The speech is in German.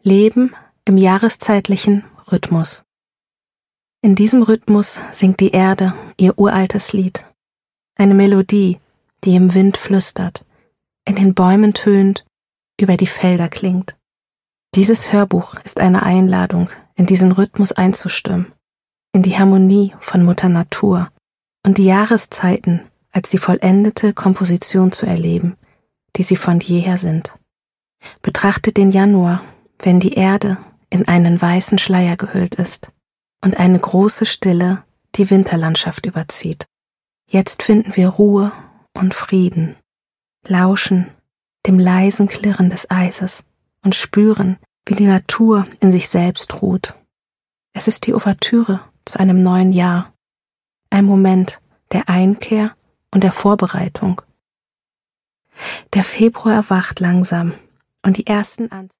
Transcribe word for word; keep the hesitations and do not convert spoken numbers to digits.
Leben im jahreszeitlichen Rhythmus. In diesem Rhythmus singt die Erde ihr uraltes Lied. Eine Melodie, die im Wind flüstert, in den Bäumen tönt, über die Felder klingt. Dieses Hörbuch ist eine Einladung, in diesen Rhythmus einzustimmen, in die Harmonie von Mutter Natur und die Jahreszeiten als die vollendete Komposition zu erleben, die sie von jeher sind. Betrachtet den Januar, wenn die Erde in einen weißen Schleier gehüllt ist und eine große Stille die Winterlandschaft überzieht. Jetzt finden wir Ruhe und Frieden, lauschen dem leisen Klirren des Eises und spüren, wie die Natur in sich selbst ruht. Es ist die Ouvertüre zu einem neuen Jahr, ein Moment der Einkehr und der Vorbereitung. Der Februar erwacht langsam und die ersten Anzeichen